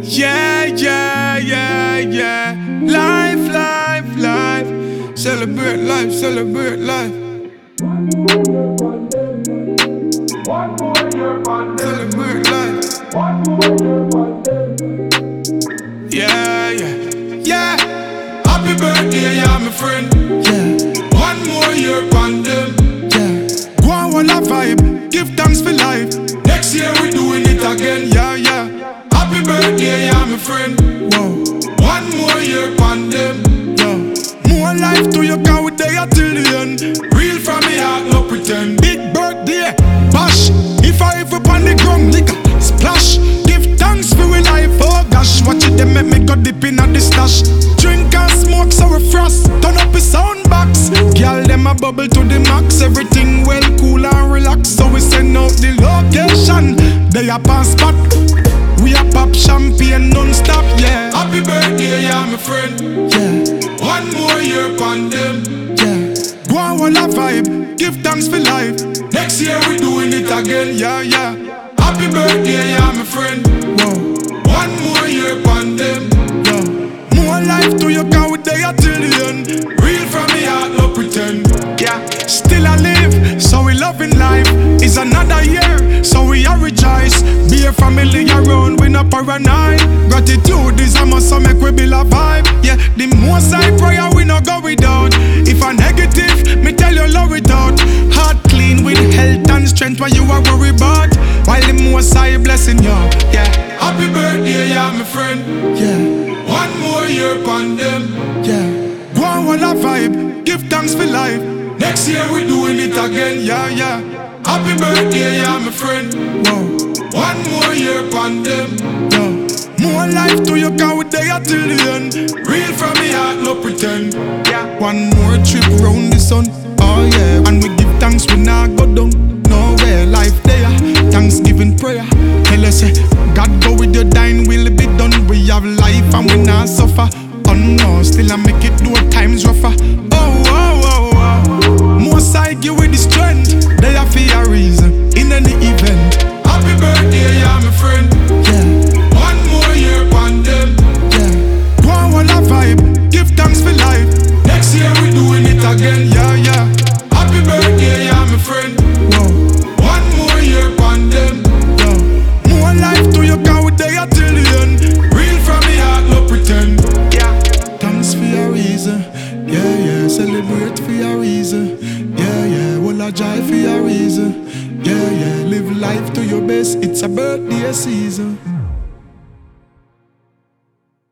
Yeah, yeah, yeah, yeah. Life, life, life. Celebrate life, celebrate life. Celebrate life. Yeah, yeah, yeah. Happy birthday, yeah, my friend. Yeah. One more year on them. Yeah. Go on, one a vibe. Give thanks for life. Next year we doing it again. Yeah, yeah. Happy birthday, yeah, my friend. Whoa. One more year on them. Yo. More life to you, cause we there till the end. Real from me heart, no pretend. Big birthday, bash. If I ever on the ground, nigga, splash. Give thanks for we life, oh gosh. Watch it, they make me go dip in at the stash. Drink and smoke so we frost. Turn up the sound box. Girl, them a bubble to the max. Everything well, cool and relax. So we send out the location. They a pass spot. We a pop champagne non-stop, yeah. Happy birthday, yeah, my friend. Yeah. One more year on them. Yeah. Go on, one a vibe. Give thanks for life. Next year we doing it again, yeah, yeah. Happy birthday, yeah, my friend. Whoa. One more year on them. Yeah. More life to you, cause we there till the end. Real from me heart, no pretend. Yeah. Still I live, so we loving life. It's another year, so we are rejoice. Be a family around, we not paranoid. Gratitude is a must, so make we build a vibe. Yeah, the most I prayer we not go without. If a negative, me tell you love it out. Heart clean with health and strength, what you are worried about. While the most I blessing you, yeah. Happy birthday, yeah, my friend. Yeah. One more year on them. Yeah. Go on, one a vibe. Give thanks for life. Next year we doing it again, yeah, yeah. Happy birthday, yeah, my friend. Whoa. One more year on them. Yeah. More life to you, cause we there till the end. Real from me heart, no pretend. Yeah. One more trip round the sun. Oh yeah. And we give thanks, we not go down. Nowhere, life there. Thanksgiving prayer. Tell us, God go with your dying, will be done. We have life and we not suffer. Oh no, still I make it do at times rougher. Oh, oh, oh, oh. Most I give with the strength. They are for a reason, in any event. Happy birthday, yeah, my friend. Yeah. One more year on them. Yeah. Go on, one a vibe. Give thanks for life. Next year we doing it again, yeah, yeah. Happy birthday, yeah, my friend. Whoa. One more year on them. Yeah. More life to you, cause we there till the end. Real from me heart, no pretend. Yeah. Thanks for a reason. Yeah, yeah. Celebrate for a reason. Yeah, yeah. Well, I joy for a reason. Yeah, yeah. Live life to your best. It's a birthday season.